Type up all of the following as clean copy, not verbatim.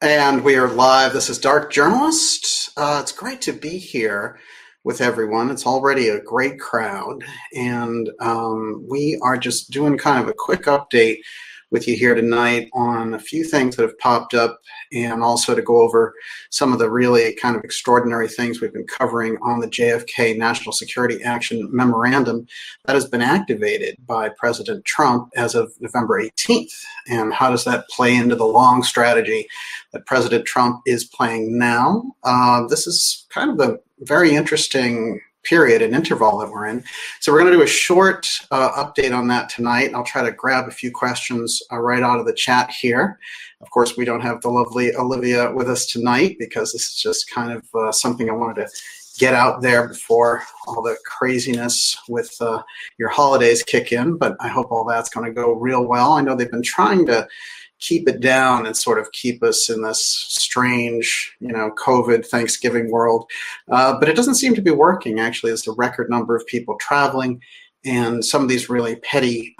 And we are live. This is Dark Journalist. It's great to be here with everyone. It's already a great crowd. And we are just doing kind of a quick update with you here tonight on a few things that have popped up, and also to go over some of the really kind of extraordinary things we've been covering on the JFK National Security Action Memorandum that has been activated by President Trump as of November 18th. And how does that play into the long strategy that President Trump is playing now? This is kind of a very interesting period and interval that we're in. So we're going to do a short update on that tonight. I'll try to grab a few questions right out of the chat here. Of course, we don't have the lovely Olivia with us tonight because this is just kind of something I wanted to get out there before all the craziness with your holidays kick in. But I hope all that's going to go real well. I know they've been trying to keep it down and sort of keep us in this strange, COVID Thanksgiving world. But it doesn't seem to be working, actually. There's a record number of people traveling, and some of these really petty,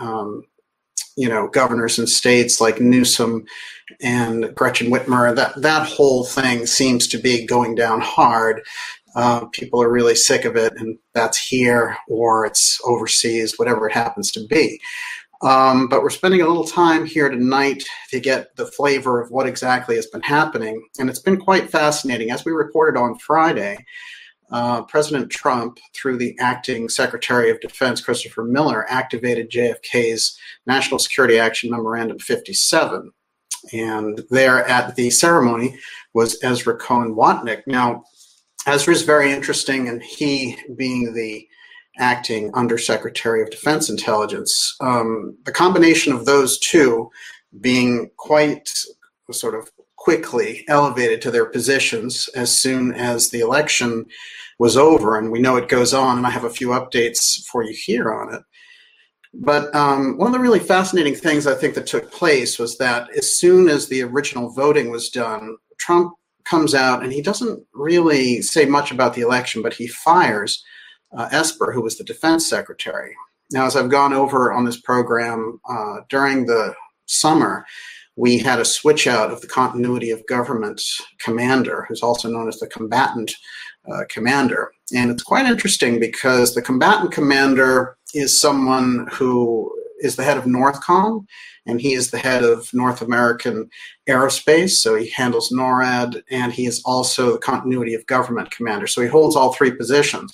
governors in states like Newsom and Gretchen Whitmer, that whole thing seems to be going down hard. People are really sick of it, and that's here or it's overseas, whatever it happens to be. But we're spending a little time here tonight to get the flavor of what exactly has been happening. And it's been quite fascinating. As we reported on Friday, President Trump, through the acting Secretary of Defense, Christopher Miller, activated JFK's National Security Action Memorandum 57. And there at the ceremony was Ezra Cohen Watnick. Now, Ezra is very interesting, and he being the acting Undersecretary of Defense Intelligence. The combination of those two being quite sort of quickly elevated to their positions as soon as the election was over, and we know it goes on, and I have a few updates for you here on it. But one of the really fascinating things I think that took place was that as soon as the original voting was done, Trump comes out and he doesn't really say much about the election, but he fires Esper, who was the defense secretary. Now, as I've gone over on this program, during the summer, we had a switch out of the continuity of government commander, who's also known as the combatant commander. And it's quite interesting because the combatant commander is someone who is the head of NORTHCOM, and he is the head of North American Aerospace, so he handles NORAD, and he is also the continuity of government commander. So he holds all three positions.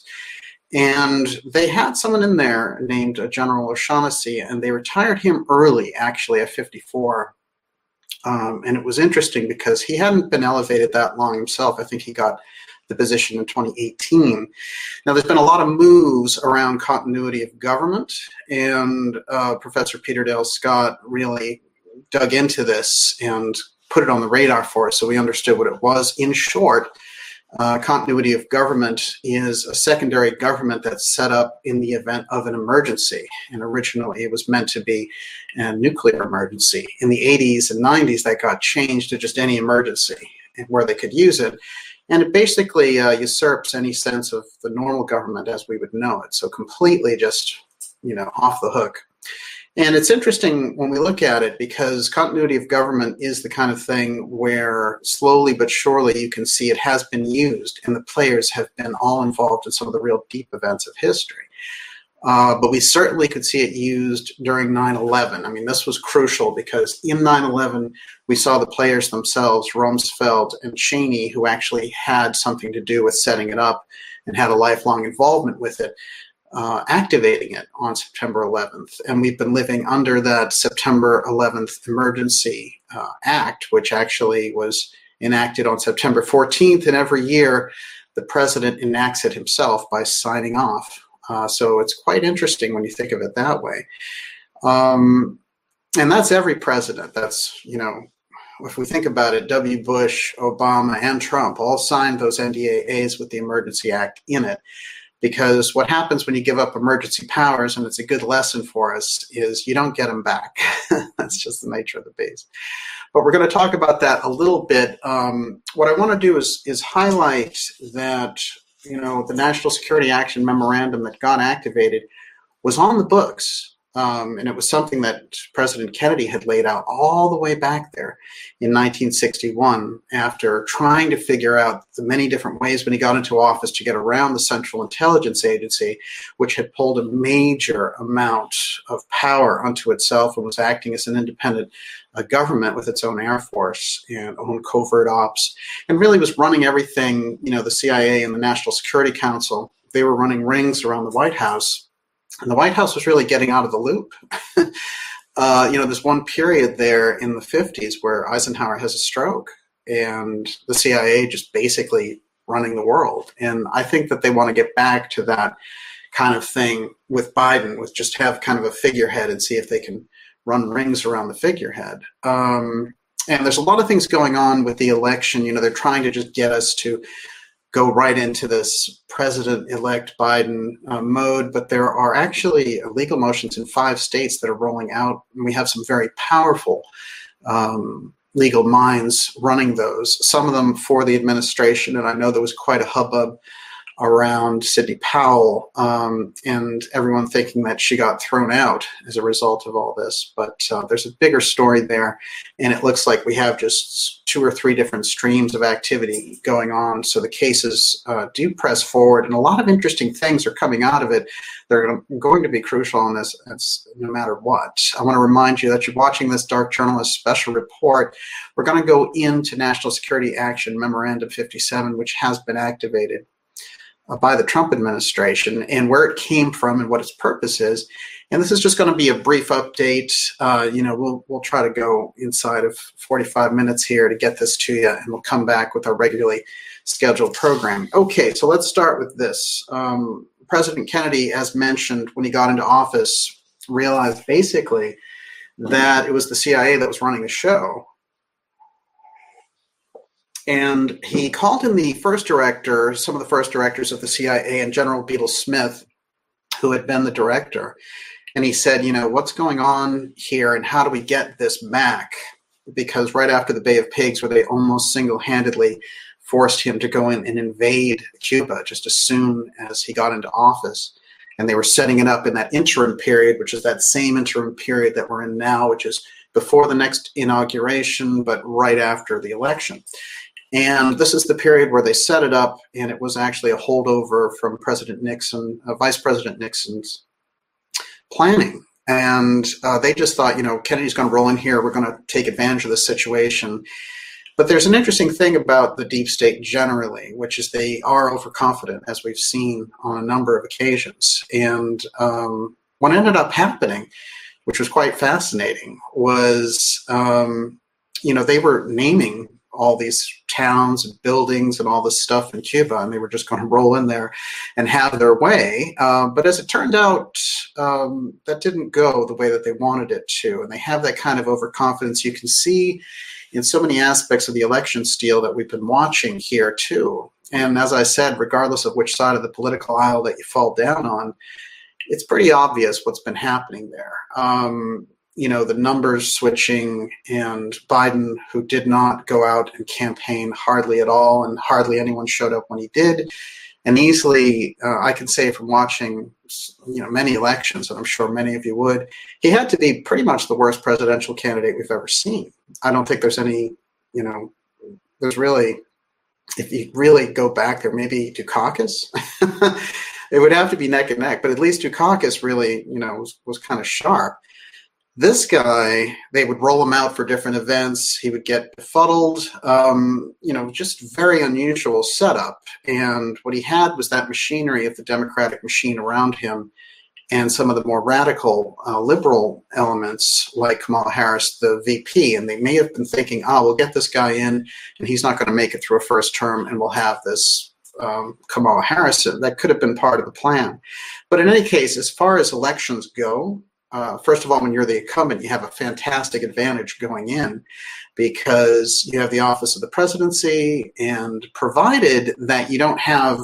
And they had someone in there named General O'Shaughnessy, and they retired him early, actually, at 54. And it was interesting because he hadn't been elevated that long himself. I think he got the position in 2018. Now, there's been a lot of moves around continuity of government, and Professor Peter Dale Scott really dug into this and put it on the radar for us so we understood what it was. In short, continuity of government is a secondary government that's set up in the event of an emergency. And originally it was meant to be a nuclear emergency. In the 80s and 90s, that got changed to just any emergency where they could use it. And it basically usurps any sense of the normal government as we would know it. So completely just, off the hook. And it's interesting when we look at it because continuity of government is the kind of thing where slowly but surely you can see it has been used, and the players have been all involved in some of the real deep events of history. But we certainly could see it used during 9/11. I mean, this was crucial because in 9/11, we saw the players themselves, Rumsfeld and Cheney, who actually had something to do with setting it up and had a lifelong involvement with it, activating it on September 11th. And we've been living under that September 11th Emergency Act, which actually was enacted on September 14th. And every year, the president enacts it himself by signing off. So it's quite interesting when you think of it that way. And that's every president. That's, if we think about it, W. Bush, Obama, and Trump all signed those NDAAs with the Emergency Act in it. Because what happens when you give up emergency powers, and it's a good lesson for us, is you don't get them back. That's just the nature of the beast. But we're going to talk about that a little bit. What I want to do is highlight that, the National Security Action Memorandum that got activated was on the books And it was something that President Kennedy had laid out all the way back there in 1961 after trying to figure out the many different ways when he got into office to get around the Central Intelligence Agency, which had pulled a major amount of power unto itself and was acting as an independent government with its own Air Force and own covert ops, and really was running everything, the CIA and the National Security Council. They were running rings around the White House. And the White House was really getting out of the loop. There's one period there in the 50s where Eisenhower has a stroke and the CIA just basically running the world. And I think that they want to get back to that kind of thing with Biden, with just have kind of a figurehead and see if they can run rings around the figurehead. And there's a lot of things going on with the election. They're trying to just get us to go right into this president-elect Biden mode, but there are actually legal motions in 5 states that are rolling out, and we have some very powerful legal minds running those, some of them for the administration, and I know there was quite a hubbub around Sidney Powell and everyone thinking that she got thrown out as a result of all this. But there's a bigger story there, and it looks like we have just 2 or 3 different streams of activity going on. So the cases do press forward, and a lot of interesting things are coming out of it. They're going to be crucial on this no matter what. I want to remind you that you're watching this Dark Journalist special report. We're going to go into National Security Action Memorandum 57, which has been activated by the Trump administration, and where it came from and what its purpose is. And this is just going to be a brief update. We'll try to go inside of 45 minutes here to get this to you, and we'll come back with our regularly scheduled program. Okay, so let's start with this. President Kennedy, as mentioned, when he got into office, realized basically that it was the CIA that was running the show. And he called in some of the first directors of the CIA, and General Beadle Smith, who had been the director. And he said, what's going on here and how do we get this back? Because right after the Bay of Pigs, where they almost single-handedly forced him to go in and invade Cuba just as soon as he got into office. And they were setting it up in that interim period, which is that same interim period that we're in now, which is before the next inauguration, but right after the election. And this is the period where they set it up, and it was actually a holdover from President Nixon, Vice President Nixon's planning. And they just thought, Kennedy's going to roll in here. We're going to take advantage of this situation. But there's an interesting thing about the deep state generally, which is they are overconfident, as we've seen on a number of occasions. And what ended up happening, which was quite fascinating, was, they were naming all these towns and buildings and all this stuff in Cuba, and they were just going to roll in there and have their way. But as it turned out, that didn't go the way that they wanted it to. And they have that kind of overconfidence you can see in so many aspects of the election steal that we've been watching here too. And as I said, regardless of which side of the political aisle that you fall down on, it's pretty obvious what's been happening there. The numbers switching, and Biden, who did not go out and campaign hardly at all, and hardly anyone showed up when he did. And easily, I can say from watching, many elections, and I'm sure many of you would, he had to be pretty much the worst presidential candidate we've ever seen. I don't think there's any, there's really, if you really go back there, maybe Dukakis. It would have to be neck and neck, but at least Dukakis really, was kind of sharp. This guy, they would roll him out for different events. He would get befuddled, just very unusual setup. And what he had was that machinery of the Democratic machine around him, and some of the more radical liberal elements like Kamala Harris, the VP. And they may have been thinking, we'll get this guy in and he's not going to make it through a first term, and we'll have this Kamala Harris. That could have been part of the plan. But in any case, as far as elections go, first of all, when you're the incumbent, you have a fantastic advantage going in because you have the office of the presidency, and provided that you don't have,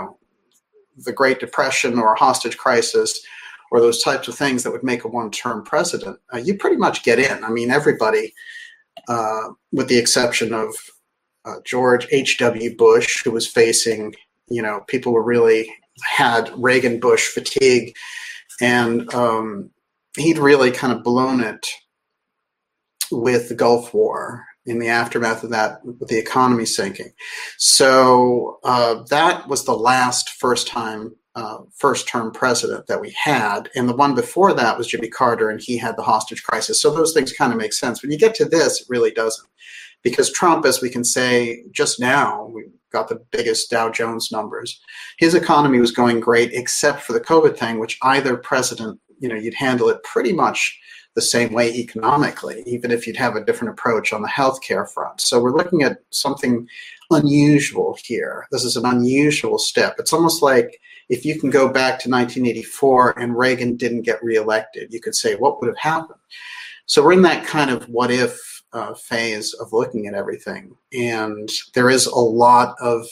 the Great Depression or a hostage crisis or those types of things that would make a one-term president, you pretty much get in. I mean, everybody, with the exception of George H.W. Bush, who was facing, people were really had Reagan-Bush fatigue, and he'd really kind of blown it with the Gulf War in the aftermath of that, with the economy sinking. So that was the last first-term president that we had. And the one before that was Jimmy Carter, and he had the hostage crisis. So those things kind of make sense. When you get to this, it really doesn't. Because Trump, as we can say just now, we got the biggest Dow Jones numbers. His economy was going great, except for the COVID thing, which either president, you'd handle it pretty much the same way economically, even if you'd have a different approach on the healthcare front. So we're looking at something unusual here. This is an unusual step. It's almost like if you can go back to 1984 and Reagan didn't get reelected, you could say, what would have happened? So we're in that kind of what if phase of looking at everything. And there is a lot of,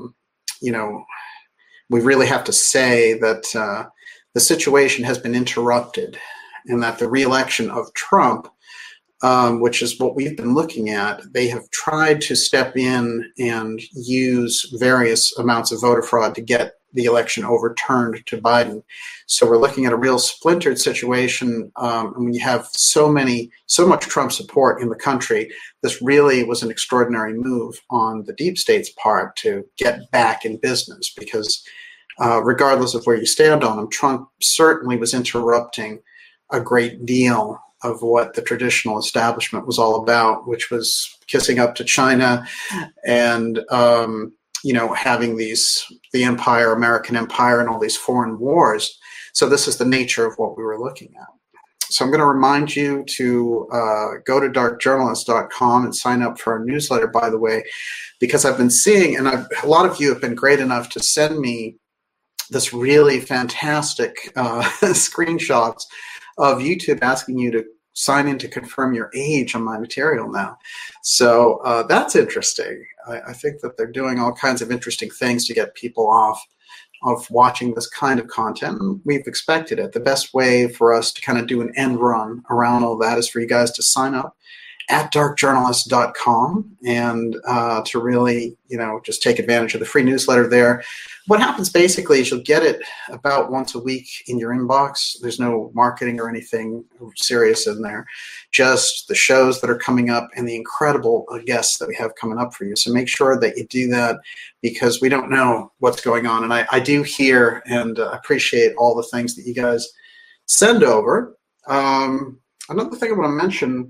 we really have to say that the situation has been interrupted, and that the reelection of Trump, which is what we've been looking at, they have tried to step in and use various amounts of voter fraud to get the election overturned to Biden. So we're looking at a real splintered situation. And when you have so much Trump support in the country, this really was an extraordinary move on the deep state's part to get back in business, because regardless of where you stand on him, Trump certainly was interrupting a great deal of what the traditional establishment was all about, which was kissing up to China and, having the empire, American empire, and all these foreign wars. So this is the nature of what we were looking at. So I'm going to remind you to go to darkjournalist.com and sign up for our newsletter, by the way, because I've been seeing, and a lot of you have been great enough to send me this really fantastic screenshots of YouTube asking you to sign in to confirm your age on my material now. So that's interesting. I think that they're doing all kinds of interesting things to get people off of watching this kind of content. And we've expected it. The best way for us to kind of do an end run around all that is for you guys to sign up at darkjournalist.com and to really, just take advantage of the free newsletter there. What happens basically is you'll get it about once a week in your inbox. There's no marketing or anything serious in there, just the shows that are coming up and the incredible guests that we have coming up for you. So make sure that you do that, because we don't know what's going on. And I do hear and appreciate all the things that you guys send over. Another thing I want to mention,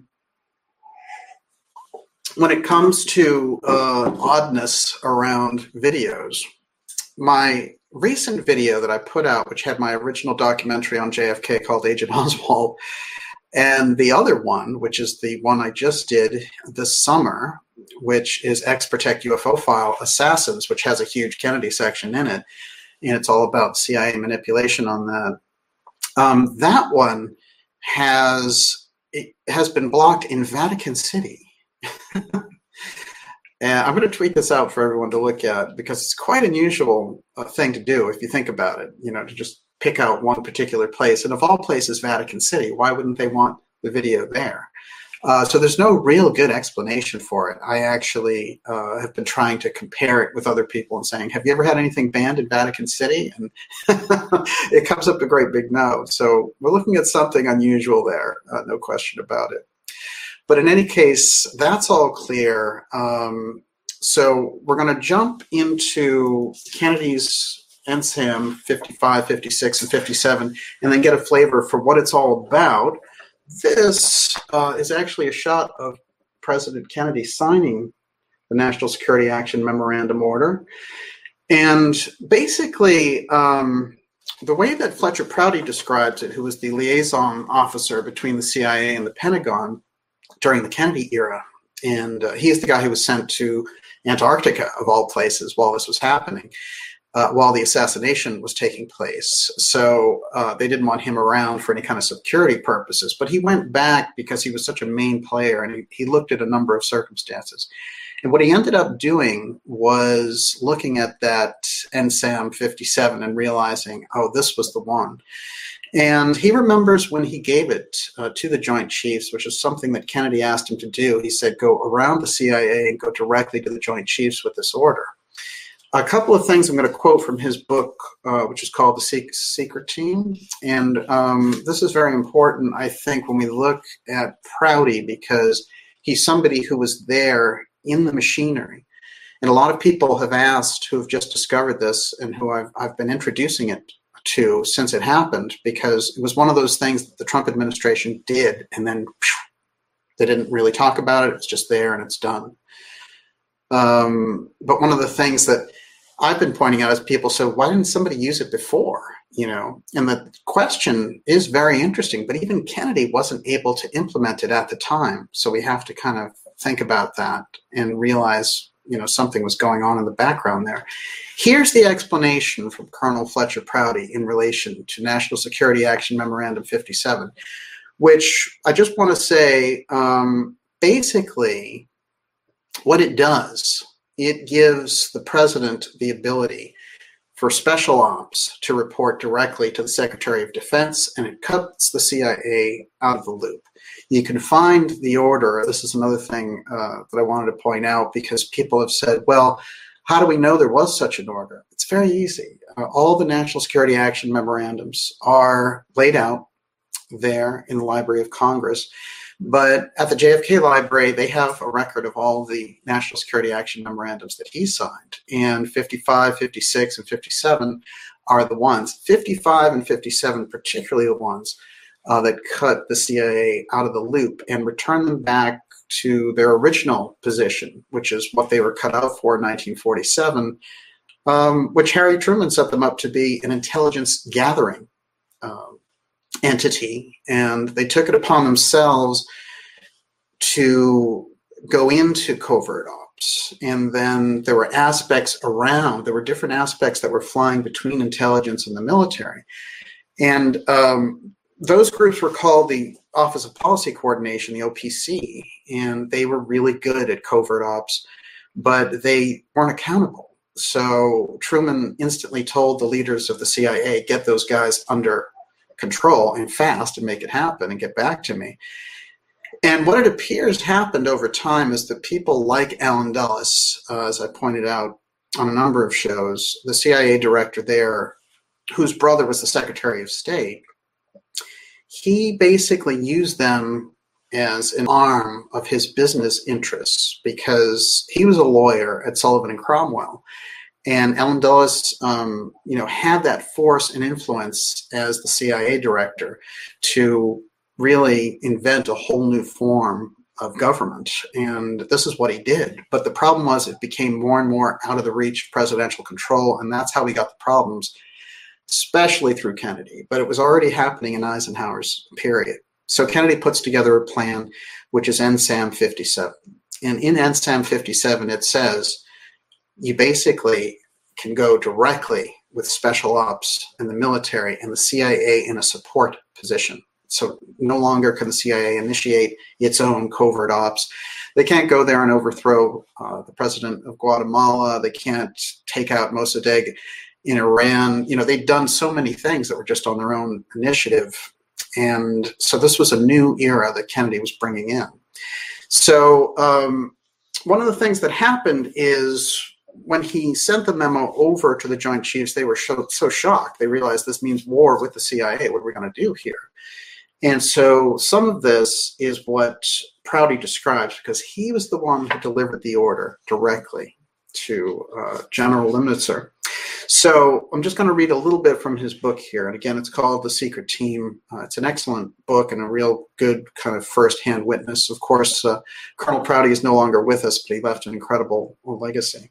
when it comes to oddness around videos, my recent video that I put out, which had my original documentary on JFK called Agent Oswald, and the other one, which is the one I just did this summer, which is X Protect UFO File Assassins, which has a huge Kennedy section in it, and it's all about CIA manipulation on that. That one has been blocked in Vatican City. And I'm going to tweet this out for everyone to look at, because it's quite an unusual thing to do if you think about it, to just pick out one particular place. And of all places, Vatican City, why wouldn't they want the video there? So there's no real good explanation for it. I actually have been trying to compare it with other people and saying, have you ever had anything banned in Vatican City? And it comes up a great big no. So we're looking at something unusual there, no question about it. But in any case, that's all clear. So we're going to jump into Kennedy's NSAM 55, 56, and 57, and then get a flavor for what it's all about. This is actually a shot of President Kennedy signing the National Security Action Memorandum Order. And basically, the way that Fletcher Prouty describes it, who was the liaison officer between the CIA and the Pentagon during the Kennedy era, and he is the guy who was sent to Antarctica, of all places, while this was happening, while the assassination was taking place. So they didn't want him around for any kind of security purposes, but he went back because he was such a main player, and he looked at a number of circumstances. And what he ended up doing was looking at that NSAM 57 and realizing, oh, this was the one. And he remembers when he gave it to the Joint Chiefs, which is something that Kennedy asked him to do. He said, go around the CIA and go directly to the Joint Chiefs with this order. A couple of things I'm going to quote from his book, which is called The Secret Team. And this is very important, I think, when we look at Prouty, because he's somebody who was there in the machinery. And a lot of people have asked who have just discovered this and who I've been introducing it to since it happened, because it was one of those things that the Trump administration did, and then they didn't really talk about it. It's just there and it's done. But one of the things that I've been pointing out is people say, why didn't somebody use it before? And the question is very interesting, but even Kennedy wasn't able to implement it at the time. So we have to kind of think about that and realize, something was going on in the background there. Here's the explanation from Colonel Fletcher Prouty in relation to National Security Action Memorandum 57, which I just want to say, basically, what it does, it gives the president the ability for special ops to report directly to the Secretary of Defense, and it cuts the CIA out of the loop. You can find the order. This is another thing that I wanted to point out, because people have said, well, how do we know there was such an order? It's very easy. All the National Security Action Memorandums are laid out there in the Library of Congress. But at the JFK Library, they have a record of all the National Security Action Memorandums that he signed. And 55, 56, and 57 are the ones. 55 and 57, particularly the ones that cut the CIA out of the loop and return them back to their original position, which is what they were cut out for in 1947, which Harry Truman set them up to be an intelligence gathering entity, and they took it upon themselves to go into covert ops. And then there were different aspects that were flying between intelligence and the military. And those groups were called the Office of Policy Coordination, the OPC, and they were really good at covert ops, but they weren't accountable. So Truman instantly told the leaders of the CIA, get those guys under control and fast and make it happen and get back to me. And what it appears happened over time is that people like Allen Dulles, as I pointed out on a number of shows, the CIA director there, whose brother was the Secretary of State, he basically used them as an arm of his business interests, because he was a lawyer at Sullivan and Cromwell. And Allen Dulles, had that force and influence as the CIA director to really invent a whole new form of government. And this is what he did. But the problem was it became more and more out of the reach of presidential control. And that's how we got the problems, especially through Kennedy. But it was already happening in Eisenhower's period. So Kennedy puts together a plan, which is NSAM 57. And in NSAM 57, it says, you basically can go directly with special ops and the military and the CIA in a support position. So no longer can the CIA initiate its own covert ops. They can't go there and overthrow the president of Guatemala. They can't take out Mossadegh in Iran. They'd done so many things that were just on their own initiative. And so this was a new era that Kennedy was bringing in. So one of the things that happened is when he sent the memo over to the Joint Chiefs, they were so shocked. They realized this means war with the CIA. What are we going to do here? And so some of this is what Prouty describes, because he was the one who delivered the order directly to General Lemnitzer. So I'm just going to read a little bit from his book here. And again, it's called The Secret Team. It's an excellent book and a real good kind of first-hand witness. Of course, Colonel Prouty is no longer with us, but he left an incredible legacy.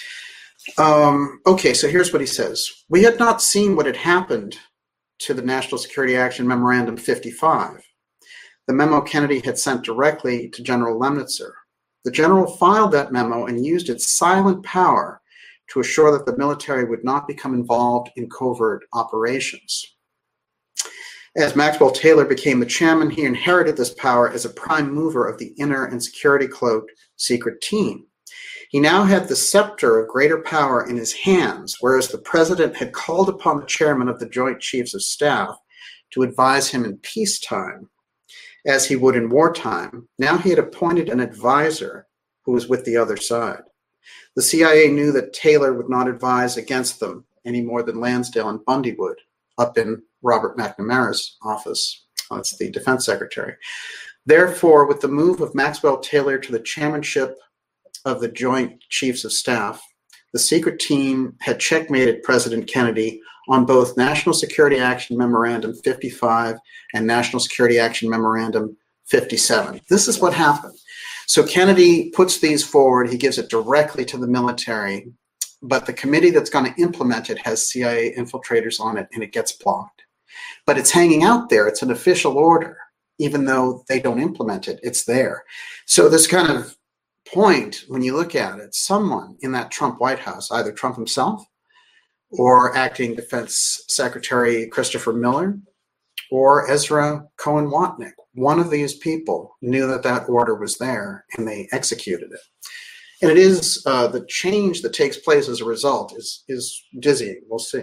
Okay, so here's what he says. We had not seen what had happened to the National Security Action Memorandum 55, the memo Kennedy had sent directly to General Lemnitzer. The general filed that memo and used its silent power to assure that the military would not become involved in covert operations. As Maxwell Taylor became the chairman, he inherited this power as a prime mover of the inner and security-cloaked secret team. He now had the scepter of greater power in his hands, whereas the president had called upon the chairman of the Joint Chiefs of Staff to advise him in peacetime, as he would in wartime. Now he had appointed an advisor who was with the other side. The CIA knew that Taylor would not advise against them any more than Lansdale and Bundy would up in Robert McNamara's office. That's the defense secretary. Therefore, with the move of Maxwell Taylor to the chairmanship of the Joint Chiefs of Staff, the secret team had checkmated President Kennedy on both National Security Action Memorandum 55 and National Security Action Memorandum 57. This is what happened. So Kennedy puts these forward. He gives it directly to the military, but the committee that's going to implement it has CIA infiltrators on it, and it gets blocked. But it's hanging out there. It's an official order. Even though they don't implement it, it's there. So this kind of point, when you look at it, someone in that Trump White House, either Trump himself or acting Defense Secretary Christopher Miller or Ezra Cohen Watnick, one of these people knew that that order was there and they executed it. And it is the change that takes place as a result is dizzying. We'll see.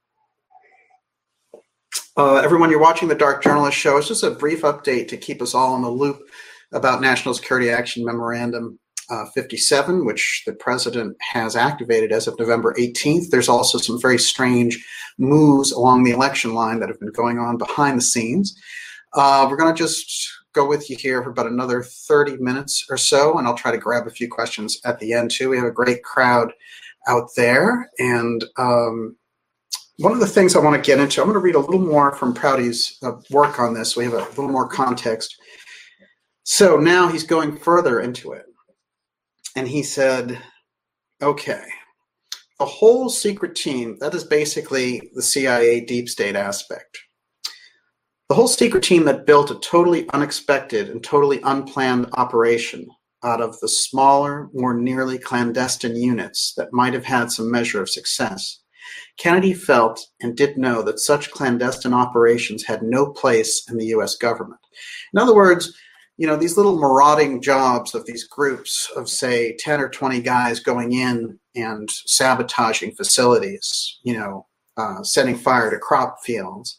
Everyone, you're watching the Dark Journalist Show. It's just a brief update to keep us all in the loop about National Security Action Memorandum 57, which the president has activated as of November 18th. There's also some very strange moves along the election line that have been going on behind the scenes. We're going to just go with you here for about another 30 minutes or so, and I'll try to grab a few questions at the end, too. We have a great crowd out there, and one of the things I want to get into, I'm going to read a little more from Prouty's work on this so we have a little more context. So now he's going further into it. And he said, okay, the whole secret team, that is basically the CIA deep state aspect. The whole secret team that built a totally unexpected and totally unplanned operation out of the smaller, more nearly clandestine units that might have had some measure of success. Kennedy felt and did know that such clandestine operations had no place in the U.S. government. In other words, you know, these little marauding jobs of these groups of, say, 10 or 20 guys going in and sabotaging facilities, setting fire to crop fields,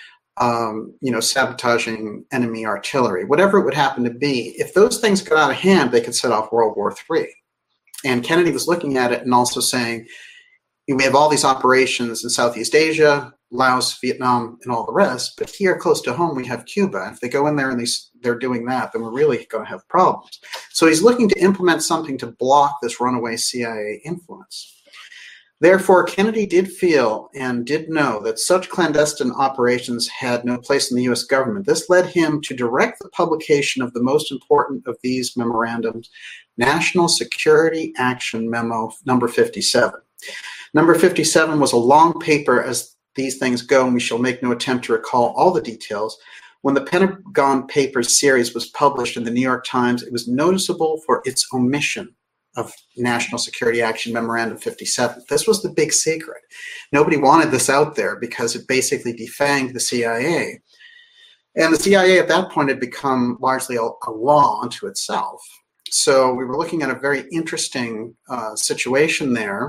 sabotaging enemy artillery, whatever it would happen to be. If those things got out of hand, they could set off World War III. And Kennedy was looking at it and also saying, we have all these operations in Southeast Asia, Laos, Vietnam, and all the rest, but here close to home we have Cuba. If they go in there and they're doing that, then we're really going to have problems. So he's looking to implement something to block this runaway CIA influence. Therefore, Kennedy did feel and did know that such clandestine operations had no place in the U.S. government. This led him to direct the publication of the most important of these memorandums, National Security Action Memo number 57. Number 57 was a long paper as these things go, and we shall make no attempt to recall all the details. When the Pentagon Papers series was published in the New York Times, it was noticeable for its omission of National Security Action Memorandum 57. This was the big secret. Nobody wanted this out there because it basically defanged the CIA. And the CIA at that point had become largely a law unto itself. So we were looking at a very interesting situation there,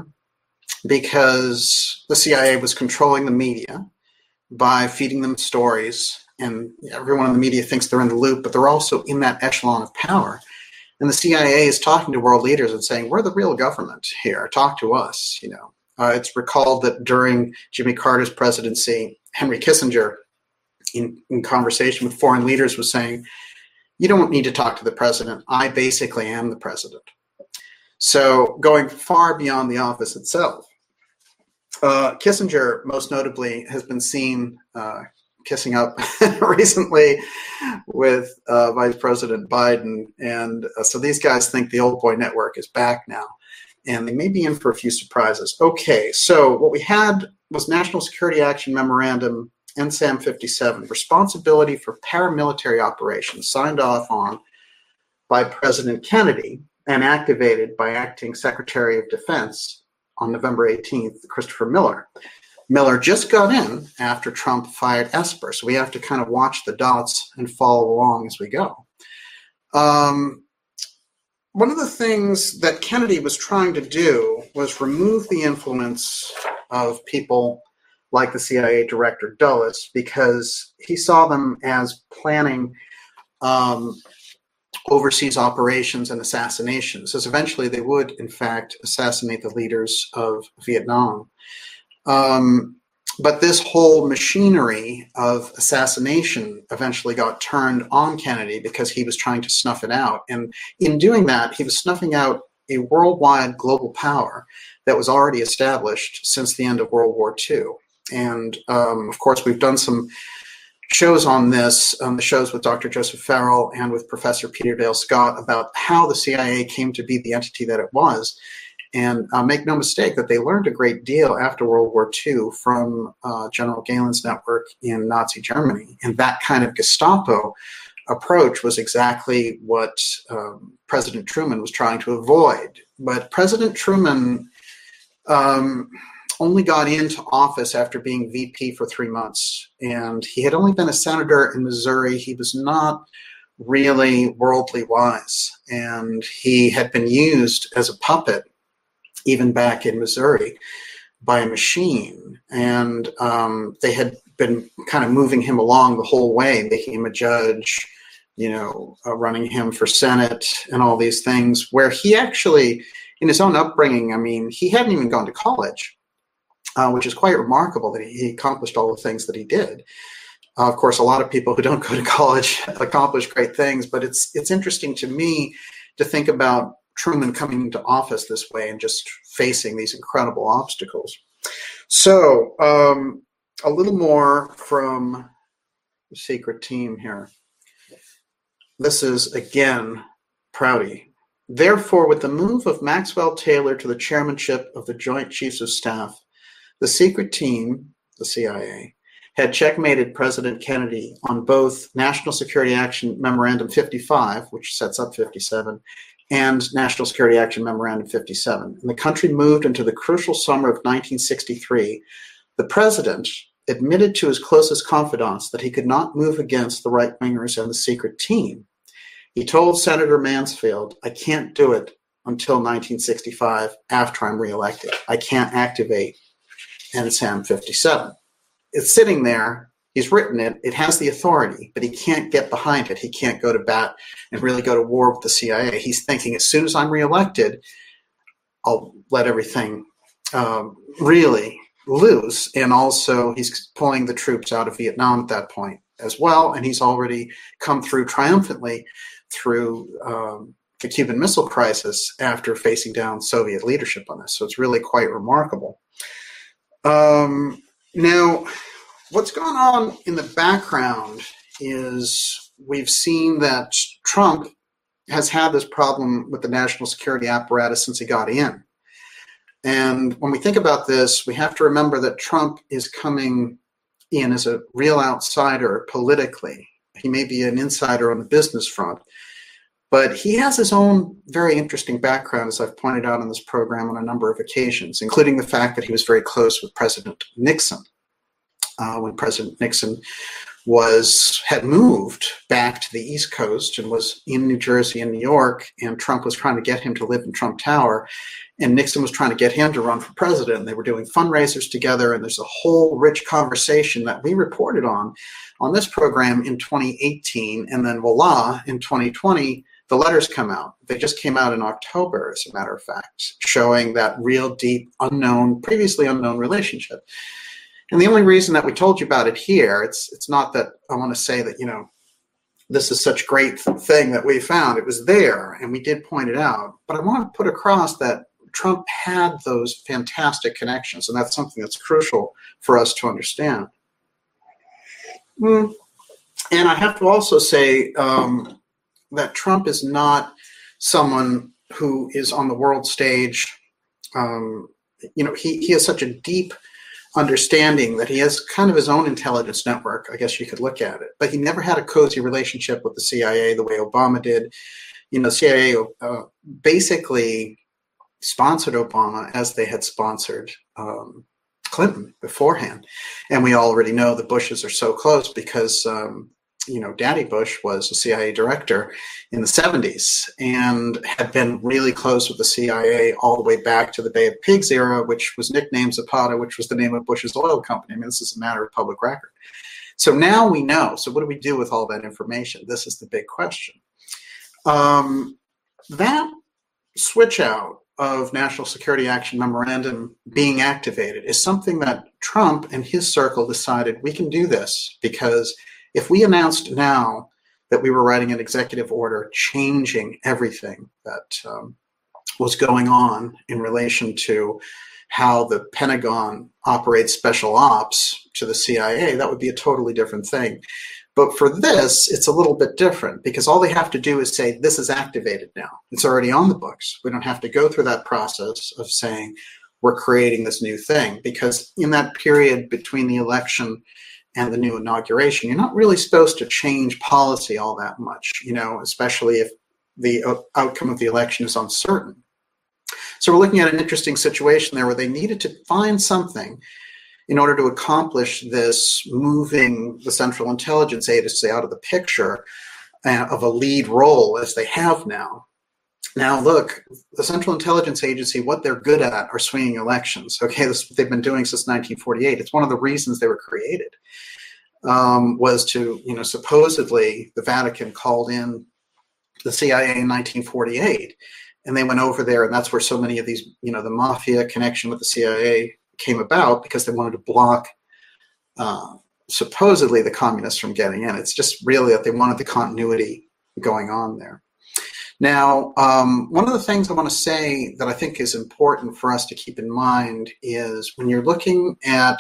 because the CIA was controlling the media by feeding them stories, and everyone in the media thinks they're in the loop, but they're also in that echelon of power. And the CIA is talking to world leaders and saying, we're the real government here, talk to us. It's recalled that during Jimmy Carter's presidency, Henry Kissinger, in conversation with foreign leaders, was saying, you don't need to talk to the president, I basically am the president. So going far beyond the office itself. Kissinger, most notably, has been seen kissing up recently with Vice President Biden. And so these guys think the old boy network is back now, and they may be in for a few surprises. Okay, so what we had was National Security Action Memorandum, NSAM 57, responsibility for paramilitary operations, signed off on by President Kennedy and activated by acting Secretary of Defense on November 18th, Christopher Miller. Miller just got in after Trump fired Esper, so we have to kind of watch the dots and follow along as we go. One of the things that Kennedy was trying to do was remove the influence of people like the CIA Director Dulles, because he saw them as planning overseas operations and assassinations, as eventually they would, in fact, assassinate the leaders of Vietnam. But this whole machinery of assassination eventually got turned on Kennedy because he was trying to snuff it out. And in doing that, he was snuffing out a worldwide global power that was already established since the end of World War II. And of course, we've done some shows on this, the shows with Dr. Joseph Farrell and with Professor Peter Dale Scott about how the CIA came to be the entity that it was. And make no mistake that they learned a great deal after World War II from General Galen's network in Nazi Germany. And that kind of Gestapo approach was exactly what President Truman was trying to avoid. But President Truman only got into office after being VP for 3 months. And he had only been a senator in Missouri. He was not really worldly wise. And he had been used as a puppet, even back in Missouri, by a machine. And they had been kind of moving him along the whole way, making him a judge, running him for Senate and all these things, where he actually, in his own upbringing, I mean, he hadn't even gone to college. Which is quite remarkable that he accomplished all the things that he did. Of course, a lot of people who don't go to college accomplish great things, but it's interesting to me to think about Truman coming into office this way and just facing these incredible obstacles. So a little more from the secret team here. This is, again, Prouty. Therefore, with the move of Maxwell Taylor to the chairmanship of the Joint Chiefs of Staff, the secret team, the CIA, had checkmated President Kennedy on both National Security Action Memorandum 55, which sets up 57, and National Security Action Memorandum 57. And the country moved into the crucial summer of 1963. The president admitted to his closest confidants that he could not move against the right-wingers and the secret team. He told Senator Mansfield, "I can't do it until 1965 after I'm reelected. I can't activate NSAM 57. It's sitting there. He's written it. It has the authority, but he can't get behind it. He can't go to bat and really go to war with the CIA. He's thinking, as soon as I'm reelected, I'll let everything really loose. And also, he's pulling the troops out of Vietnam at that point as well. And he's already come through triumphantly through the Cuban Missile Crisis after facing down Soviet leadership on this. So it's really quite remarkable. Now, what's going on in the background is we've seen that Trump has had this problem with the national security apparatus since he got in. And when we think about this, we have to remember that Trump is coming in as a real outsider politically. He may be an insider on the business front, but he has his own very interesting background, as I've pointed out on this program on a number of occasions, including the fact that he was very close with President Nixon. When President Nixon had moved back to the East Coast and was in New Jersey and New York, and Trump was trying to get him to live in Trump Tower, and Nixon was trying to get him to run for president. And they were doing fundraisers together, and there's a whole rich conversation that we reported on this program in 2018, and then voila, in 2020, the letters come out. They just came out in October, as a matter of fact, showing that real deep, previously unknown relationship. And the only reason that we told you about it here, it's not that I want to say that, this is such a great thing that we found. It was there, and we did point it out. But I want to put across that Trump had those fantastic connections, and that's something that's crucial for us to understand. And I have to also say that Trump is not someone who is on the world stage. He has such a deep understanding that he has kind of his own intelligence network, I guess you could look at it. But he never had a cozy relationship with the CIA the way Obama did. CIA basically sponsored Obama as they had sponsored Clinton beforehand. And we already know the Bushes are so close because Daddy Bush was a CIA director in the 70s and had been really close with the CIA all the way back to the Bay of Pigs era, which was nicknamed Zapata, which was the name of Bush's oil company. I mean, this is a matter of public record. So now we know. So what do we do with all that information? This is the big question. That switch out of National Security Action Memorandum being activated is something that Trump and his circle decided we can do this, because if we announced now that we were writing an executive order changing everything that was going on in relation to how the Pentagon operates special ops to the CIA, that would be a totally different thing. But for this, it's a little bit different, because all they have to do is say, this is activated now. It's already on the books. We don't have to go through that process of saying we're creating this new thing, because in that period between the election and the new inauguration, you're not really supposed to change policy all that much, especially if the outcome of the election is uncertain. So we're looking at an interesting situation there where they needed to find something in order to accomplish this, moving the Central Intelligence Agency out of the picture of a lead role as they have now. Now, look, the Central Intelligence Agency, what they're good at are swinging elections. Okay, this is what they've been doing since 1948. It's one of the reasons they were created, was to, supposedly the Vatican called in the CIA in 1948, and they went over there, and that's where so many of these, the mafia connection with the CIA came about, because they wanted to block supposedly the communists from getting in. It's just really that they wanted the continuity going on there. Now, one of the things I want to say that I think is important for us to keep in mind is when you're looking at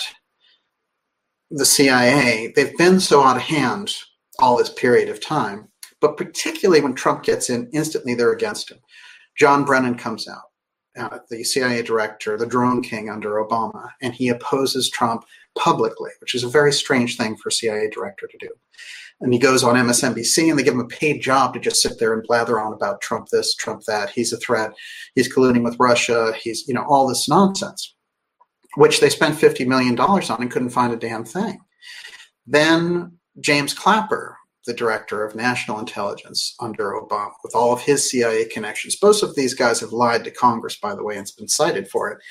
the CIA, they've been so out of hand all this period of time, but particularly when Trump gets in, instantly they're against him. John Brennan comes out, the CIA director, the drone king under Obama, and he opposes Trump publicly, which is a very strange thing for a CIA director to do. And he goes on MSNBC, and they give him a paid job to just sit there and blather on about Trump this, Trump that. He's a threat. He's colluding with Russia. He's, all this nonsense, which they spent $50 million on and couldn't find a damn thing. Then James Clapper, the director of national intelligence under Obama, with all of his CIA connections. Both of these guys have lied to Congress, by the way, and has been cited for it.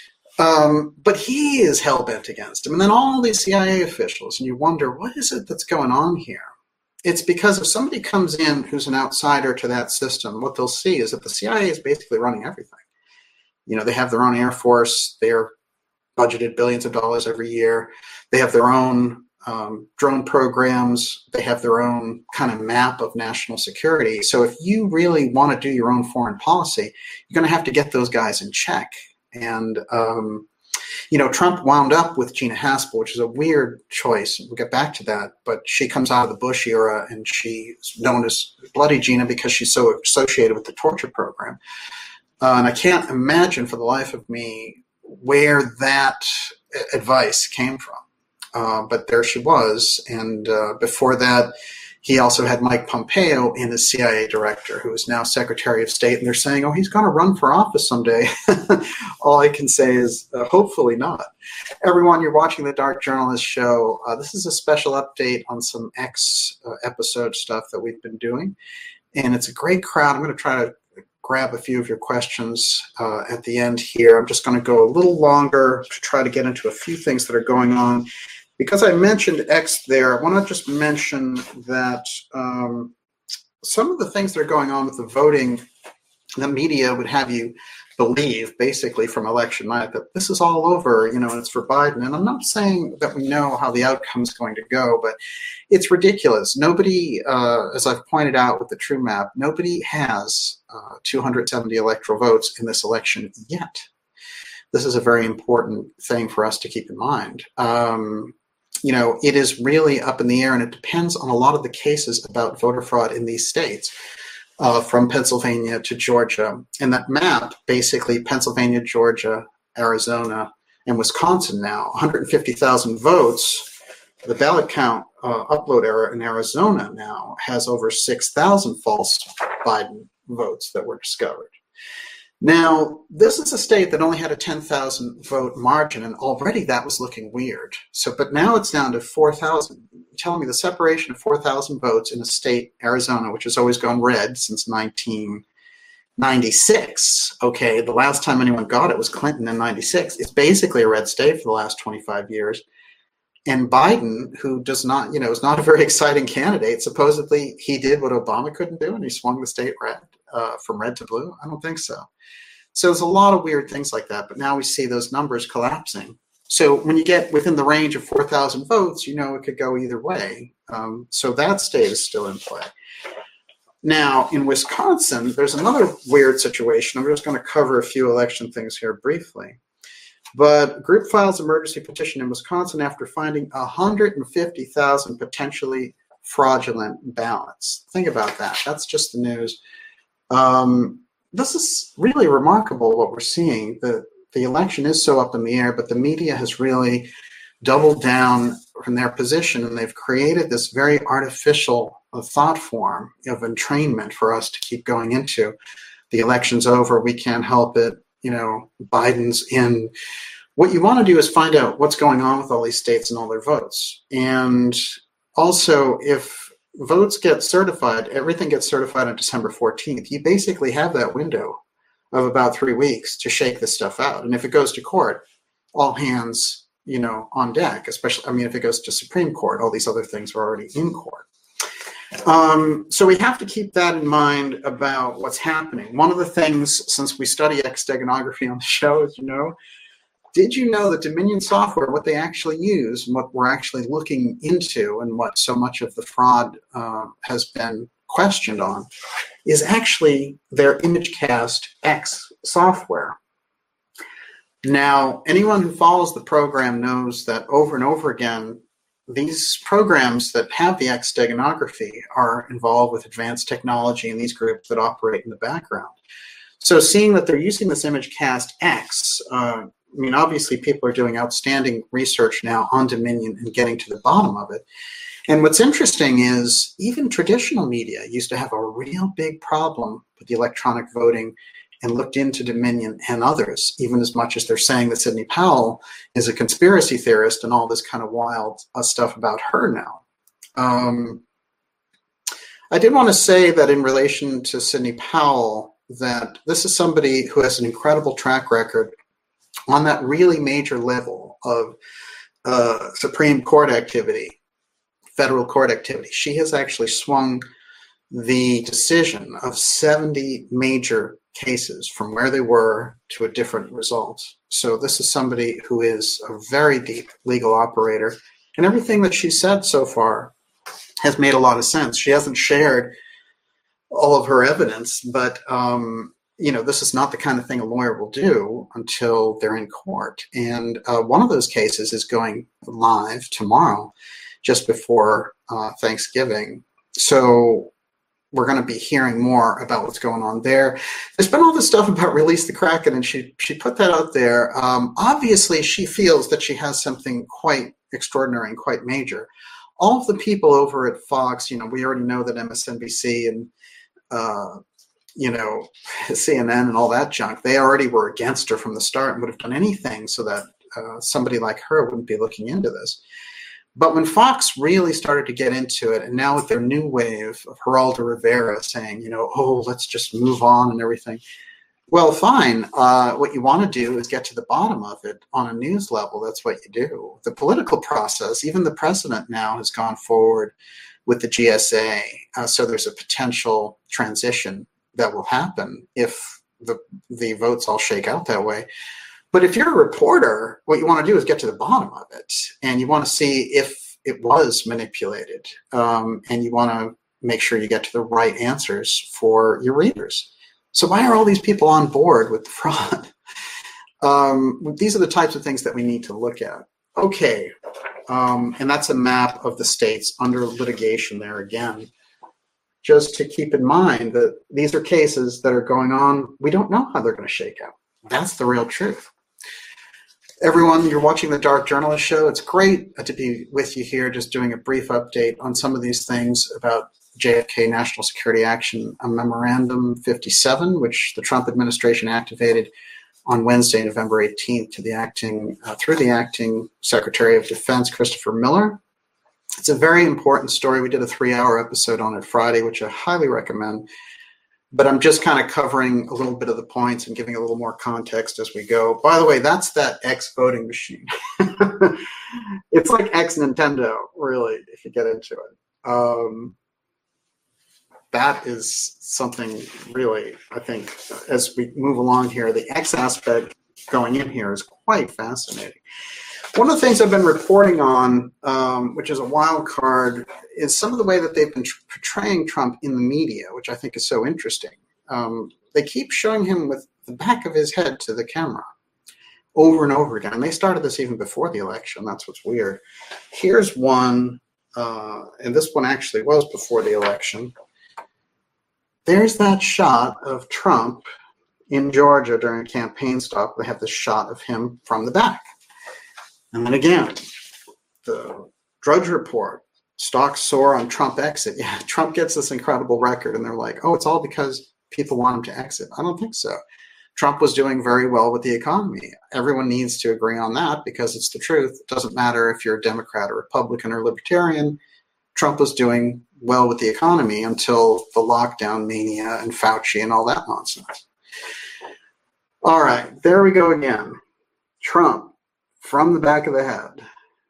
But he is hell-bent against him. And then all these CIA officials, and you wonder, what is it that's going on here? It's because if somebody comes in who's an outsider to that system, what they'll see is that the CIA is basically running everything. They have their own Air Force. They're budgeted billions of dollars every year. They have their own drone programs. They have their own kind of map of national security. So if you really want to do your own foreign policy, you're going to have to get those guys in check. And, Trump wound up with Gina Haspel, which is a weird choice. We'll get back to that. But she comes out of the Bush era, and she's known as Bloody Gina because she's so associated with the torture program. And I can't imagine for the life of me where that advice came from. But there she was. And before that, he also had Mike Pompeo in as CIA director, who is now Secretary of State. And they're saying, oh, he's going to run for office someday. All I can say is hopefully not. Everyone, you're watching the Dark Journalist Show. This is a special update on some X episode stuff that we've been doing. And it's a great crowd. I'm going to try to grab a few of your questions at the end here. I'm just going to go a little longer to try to get into a few things that are going on. Because I mentioned X there, I want to just mention that some of the things that are going on with the voting, the media would have you believe, basically from election night, that this is all over, and it's for Biden. And I'm not saying that we know how the outcome is going to go, but it's ridiculous. Nobody, as I've pointed out with the True Map, nobody has 270 electoral votes in this election yet. This is a very important thing for us to keep in mind. It is really up in the air, and it depends on a lot of the cases about voter fraud in these states, from Pennsylvania to Georgia. And that map, basically Pennsylvania, Georgia, Arizona, and Wisconsin now, 150,000 votes. The ballot count upload error in Arizona now has over 6,000 false Biden votes that were discovered. Now, this is a state that only had a 10,000 vote margin, and already that was looking weird. But now it's down to 4,000. You're telling me the separation of 4,000 votes in a state, Arizona, which has always gone red since 1996. Okay, the last time anyone got it was Clinton in 96. It's basically a red state for the last 25 years. And Biden, who does not, is not a very exciting candidate, supposedly he did what Obama couldn't do, and he swung the state red, from red to blue. I don't think so. So there's a lot of weird things like that, but now we see those numbers collapsing. So when you get within the range of 4,000 votes, it could go either way. So that state is still in play. Now, in Wisconsin, there's another weird situation. I'm just going to cover a few election things here briefly. But group files emergency petition in Wisconsin after finding 150,000 potentially fraudulent ballots. Think about that. That's just the news. This is really remarkable what we're seeing. The election is so up in the air, but the media has really doubled down from their position, and they've created this very artificial thought form of entrainment for us to keep going into. The election's over. We can't help it. Biden's in. What you want to do is find out what's going on with all these states and all their votes. And also, if votes get certified, everything gets certified on December 14th. You basically have that window of about 3 weeks to shake this stuff out. And if it goes to court, all hands, on deck, especially, if it goes to Supreme Court, all these other things are already in court. So we have to keep that in mind about what's happening. One of the things, since we study steganography on the show, as you know, did you know that Dominion Software, what they actually use and what we're actually looking into and what so much of the fraud has been questioned on is actually their ImageCast X software. Now, anyone who follows the program knows that over and over again, these programs that have the steganography are involved with advanced technology in these groups that operate in the background. So seeing that they're using this ImageCast X, obviously people are doing outstanding research now on Dominion and getting to the bottom of it. And what's interesting is even traditional media used to have a real big problem with the electronic voting and looked into Dominion and others, even as much as they're saying that Sidney Powell is a conspiracy theorist and all this kind of wild stuff about her now. I did want to say that in relation to Sidney Powell, that this is somebody who has an incredible track record on that really major level of Supreme Court activity, federal court activity. She has actually swung the decision of 70 major cases from where they were to a different result. So this is somebody who is a very deep legal operator, and everything that she said so far has made a lot of sense. She hasn't shared all of her evidence, but this is not the kind of thing a lawyer will do until they're in court. And one of those cases is going live tomorrow, just before Thanksgiving. So we're going to be hearing more about what's going on there. There's been all this stuff about Release the Kraken, and she put that out there. Obviously, she feels that she has something quite extraordinary and quite major. All of the people over at Fox, we already know that MSNBC and CNN and all that junk, they already were against her from the start and would have done anything so that somebody like her wouldn't be looking into this. But when Fox really started to get into it, and now with their new wave of Geraldo Rivera saying, let's just move on and everything. Well, fine. What you want to do is get to the bottom of it on a news level. That's what you do. The political process, even the president now has gone forward with the GSA. So there's a potential transition that will happen if the votes all shake out that way. But if you're a reporter, what you want to do is get to the bottom of it, and you want to see if it was manipulated, and you want to make sure you get to the right answers for your readers. So why are all these people on board with the fraud? These are the types of things that we need to look at. Okay, and that's a map of the states under litigation there again. Just to keep in mind that these are cases that are going on. We don't know how they're going to shake out. That's the real truth. Everyone, you're watching the Dark Journalist Show. It's great to be with you here, just doing a brief update on some of these things about JFK National Security Action Memorandum 57, which the Trump administration activated on Wednesday, November 18th, to through the acting Secretary of Defense, Christopher Miller. It's a very important story. We did a 3-hour episode on it Friday, which I highly recommend. but I'm just kind of covering a little bit of the points and giving a little more context as we go. By the way, that's that X voting machine. It's like X Nintendo, really, if you get into it. That is something really, I think, as we move along here, the X aspect going in here is quite fascinating. One of the things I've been reporting on, which is a wild card, is some of the way that they've been portraying Trump in the media, which I think is so interesting. They keep showing him with the back of his head to the camera over and over again. And they started this even before the election. That's what's weird. Here's one, and this one actually was before the election. There's that shot of Trump in Georgia during a campaign stop. They have this shot of him from the back. And then again, the Drudge Report, stocks soar on Trump exit. Yeah, Trump gets this incredible record, and they're like, oh, it's all because people want him to exit. I don't think so. Trump was doing very well with the economy. Everyone needs to agree on that because it's the truth. It doesn't matter if you're a Democrat or Republican or Libertarian. Trump was doing well with the economy until the lockdown mania and Fauci and all that nonsense. All right, there we go again. Trump from the back of the head.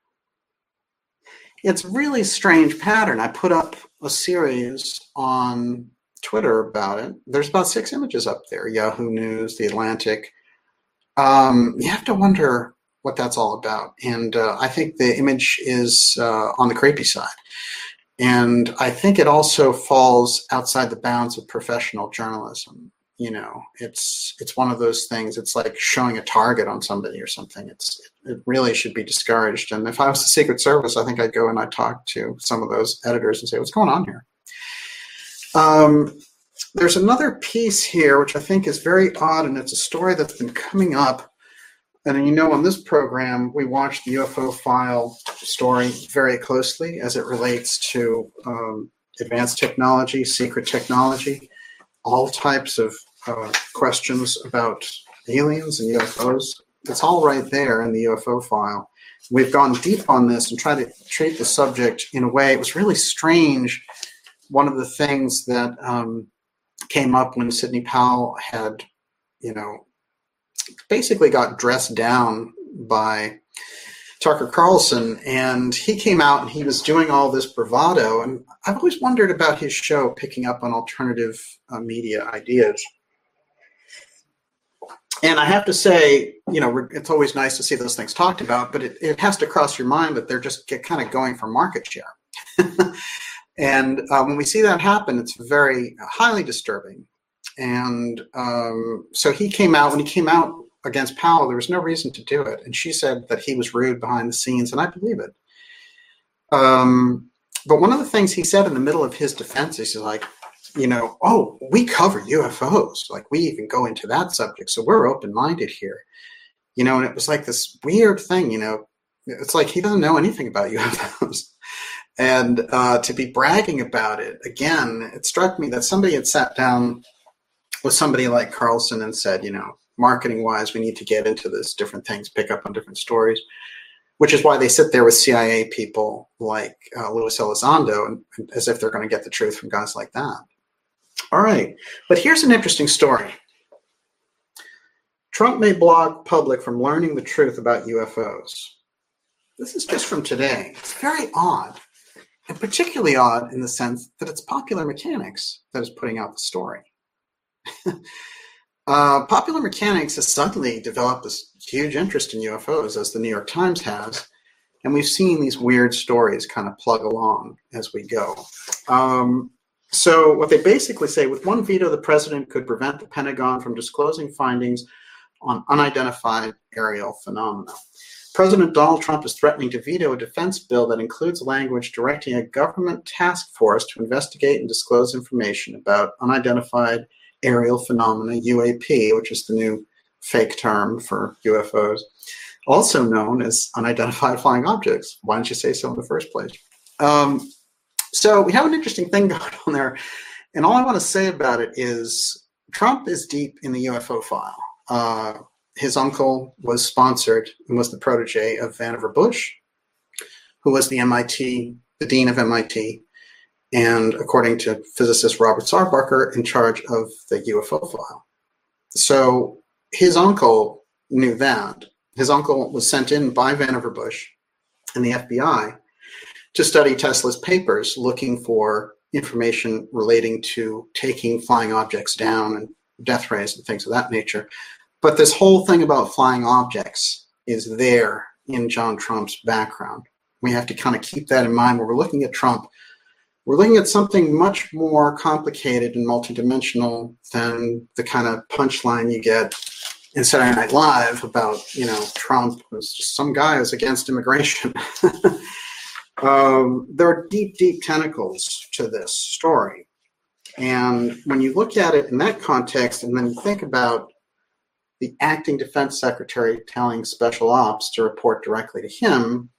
It's a really strange pattern. I put up a series on Twitter about it. There's about 6 images up there. Yahoo News, The Atlantic. You have to wonder what that's all about. And I think the image is on the creepy side. And I think it also falls outside the bounds of professional journalism. You know, it's one of those things. It's like showing a target on somebody or something. It really should be discouraged. And if I was the Secret Service, I think I'd go and I'd talk to some of those editors and say, what's going on here? There's another piece here, which I think is very odd, and it's a story that's been coming up. And you know, on this program, we watch the UFO file story very closely as it relates to advanced technology, secret technology, all types of questions about aliens and UFOs. It's all right there in the UFO file. We've gone deep on this and tried to treat the subject in a way. It was really strange. One of the things that came up when Sidney Powell had, you know, basically got dressed down by Tucker Carlson, and he came out and he was doing all this bravado. And I've always wondered about his show picking up on alternative media ideas. And I have to say, you know, it's always nice to see those things talked about, but it has to cross your mind that they're just kind of going for market share. And when we see that happen, it's very highly disturbing. And so he came out, when he came out against Powell, there was no reason to do it. And she said that he was rude behind the scenes, and I believe it. But one of the things he said in the middle of his defense, he's like, you know, oh, we cover UFOs. Like, we even go into that subject. So we're open-minded here. You know, and it was like this weird thing, you know. It's like he doesn't know anything about UFOs. And to be bragging about it, again, it struck me that somebody had sat down with somebody like Carlson and said, you know, marketing-wise, we need to get into this, different things, pick up on different stories, which is why they sit there with CIA people like Luis Elizondo, and as if they're going to get the truth from guys like that. All right, but here's an interesting story. Trump may block public from learning the truth about UFOs. This is just from today. It's very odd, and particularly odd in the sense that it's Popular Mechanics that is putting out the story. Popular Mechanics has suddenly developed this huge interest in UFOs, as the New York Times has, and we've seen these weird stories kind of plug along as we go. So what they basically say, with one veto, the president could prevent the Pentagon from disclosing findings on unidentified aerial phenomena. President Donald Trump is threatening to veto a defense bill that includes language directing a government task force to investigate and disclose information about unidentified aerial phenomena, UAP, which is the new fake term for UFOs, also known as unidentified flying objects. Why didn't you say so in the first place? So we have an interesting thing going on there. And all I want to say about it is Trump is deep in the UFO file. His uncle was sponsored and was the protege of Vannevar Bush, who was the dean of MIT. and according to physicist Robert Sarbarker, in charge of the UFO file. So his uncle knew that. His uncle was sent in by Vannevar Bush and the FBI to study Tesla's papers, looking for information relating to taking flying objects down and death rays and things of that nature. But this whole thing about flying objects is there in John Trump's background. We have to kind of keep that in mind when we're looking at Trump. We're looking at something much more complicated and multidimensional than the kind of punchline you get in Saturday Night Live about, Trump was just some guy who's against immigration. There are deep, deep tentacles to this story. And when you look at it in that context, and then you think about the acting defense secretary telling special ops to report directly to him,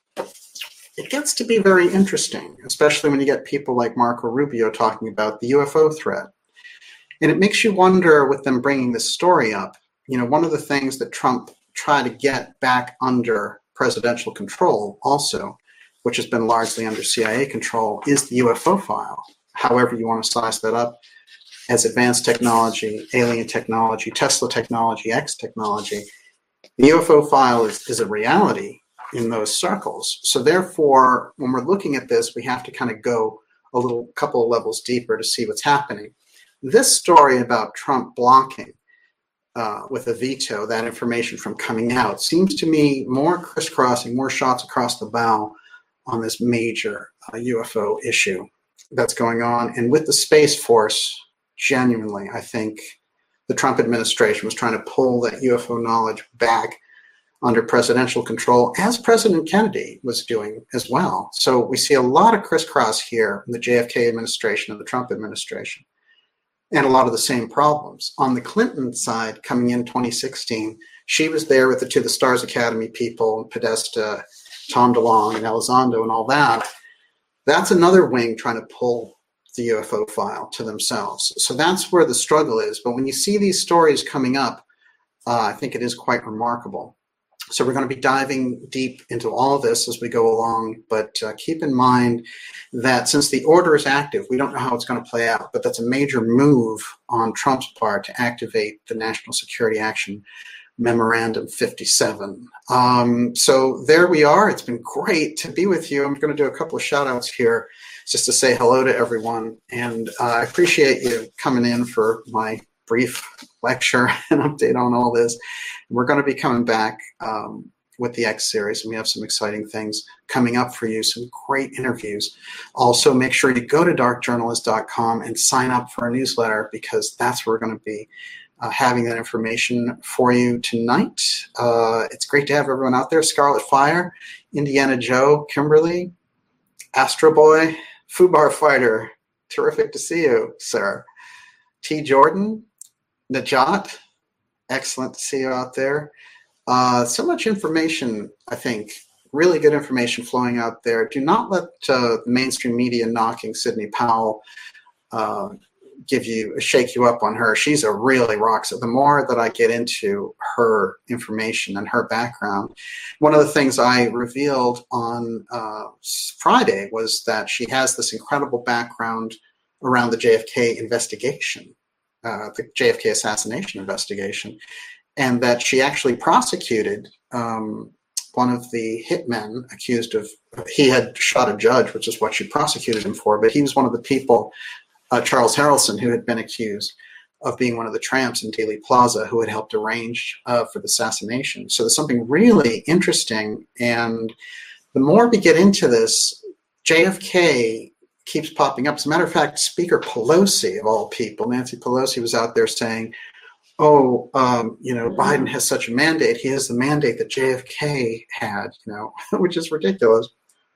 it gets to be very interesting, especially when you get people like Marco Rubio talking about the UFO threat. And it makes you wonder, with them bringing this story up, one of the things that Trump tried to get back under presidential control also, which has been largely under CIA control, is the UFO file. However you want to size that up, as advanced technology, alien technology, Tesla technology, X technology, the UFO file is a reality in those circles. So therefore, when we're looking at this, we have to kind of go a couple of levels deeper to see what's happening. This story about Trump blocking with a veto that information from coming out seems to me more crisscrossing, more shots across the bow on this major UFO issue that's going on. And with the Space Force, genuinely, I think the Trump administration was trying to pull that UFO knowledge back under presidential control, as President Kennedy was doing as well. So we see a lot of crisscross here in the JFK administration and the Trump administration, and a lot of the same problems. On the Clinton side, coming in 2016, she was there with the To the Stars Academy people, Podesta, Tom DeLonge, and Elizondo, and all that. That's another wing trying to pull the UFO file to themselves. So that's where the struggle is. But when you see these stories coming up, I think it is quite remarkable. So we're going to be diving deep into all of this as we go along, but keep in mind that since the order is active, we don't know how it's going to play out, but that's a major move on Trump's part to activate the National Security Action Memorandum 57. So there we are. It's been great to be with you. I'm going to do a couple of shout outs here just to say hello to everyone. And I appreciate you coming in for my brief lecture and update on all this. We're going to be coming back with the X series, and we have some exciting things coming up for you, some great interviews. Also, make sure you go to darkjournalist.com and sign up for our newsletter, because that's where we're going to be having that information for you tonight. It's great to have everyone out there. Scarlet Fire, Indiana Joe, Kimberly, Astro Boy, Fubar Fighter, terrific to see you, sir. T. Jordan, Najat, excellent to see you out there. So much information, I think, really good information flowing out there. Do not let the mainstream media knocking Sidney Powell shake you up on her. She's a really rock. So the more that I get into her information and her background, one of the things I revealed on Friday was that she has this incredible background around the JFK investigation, the JFK assassination investigation, and that she actually prosecuted one of the hitmen accused of, he had shot a judge, which is what she prosecuted him for, but he was one of the people, Charles Harrelson, who had been accused of being one of the tramps in Dealey Plaza who had helped arrange for the assassination. So there's something really interesting, and the more we get into this, JFK keeps popping up. As a matter of fact, Speaker Pelosi, of all people, Nancy Pelosi, was out there saying, Biden has such a mandate. He has the mandate that JFK had, which is ridiculous.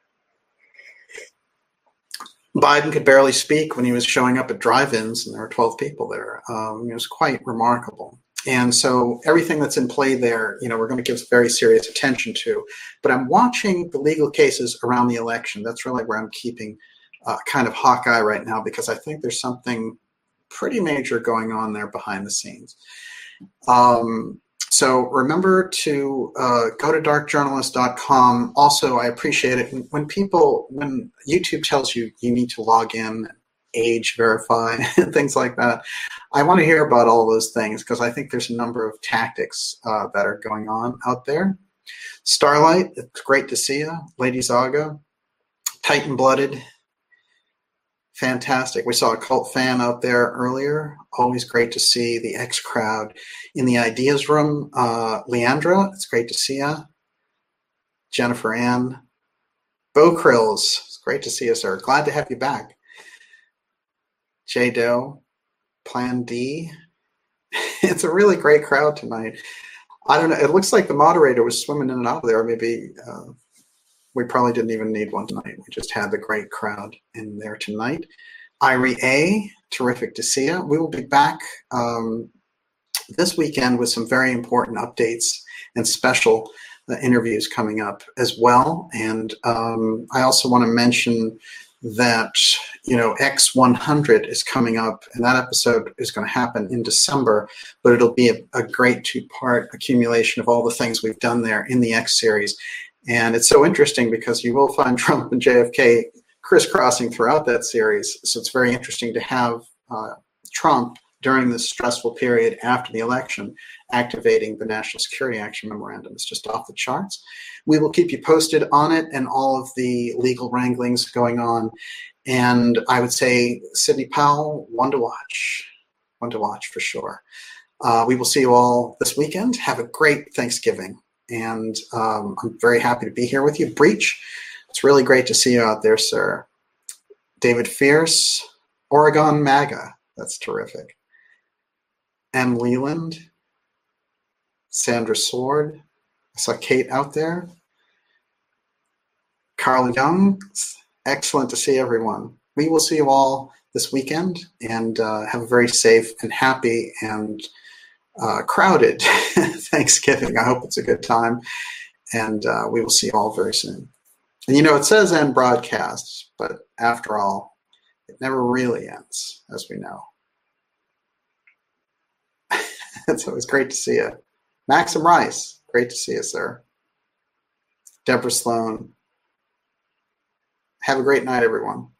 Biden could barely speak when he was showing up at drive-ins, and there were 12 people there. It was quite remarkable. And so everything that's in play there, we're going to give very serious attention to. But I'm watching the legal cases around the election. That's really where I'm keeping kind of hawkeye right now, because I think there's something pretty major going on there behind the scenes. So remember to go to darkjournalist.com. Also, I appreciate it when YouTube tells you you need to log in, age verify, things like that. I want to hear about all those things because I think there's a number of tactics that are going on out there. Starlight, it's great to see you. Lady Zaga, Titan Blooded, fantastic. We saw a cult fan out there earlier. Always great to see the X crowd in the ideas room. Leandra, it's great to see you. Jennifer Ann, Bo Krills, it's great to see you, sir. Glad to have you back. J Doe, Plan D. It's a really great crowd tonight. I don't know. It looks like the moderator was swimming in and out of there. Maybe we probably didn't even need one tonight. We just had the great crowd in there tonight. Irie A, terrific to see you. We will be back this weekend with some very important updates and special interviews coming up as well. And I also want to mention that, X100 is coming up, and that episode is going to happen in December, but it'll be a great two-part accumulation of all the things we've done there in the X series. And it's so interesting because you will find Trump and JFK crisscrossing throughout that series. So it's very interesting to have Trump during this stressful period after the election activating the National Security Action Memorandum. It's just off the charts. We will keep you posted on it and all of the legal wranglings going on. And I would say Sidney Powell, one to watch for sure. We will see you all this weekend. Have a great Thanksgiving. And I'm very happy to be here with you. Breach, it's really great to see you out there, sir. David Fierce, Oregon MAGA, that's terrific. M. Leland, Sandra Sword, I saw Kate out there. Carl Young, excellent to see everyone. We will see you all this weekend and have a very safe and happy and crowded Thanksgiving. I hope it's a good time, and we will see you all very soon. And it says end broadcasts, but after all, it never really ends, as we know. It's always great to see you. Maxim Rice, great to see you, sir. Deborah Sloan. Have a great night, everyone.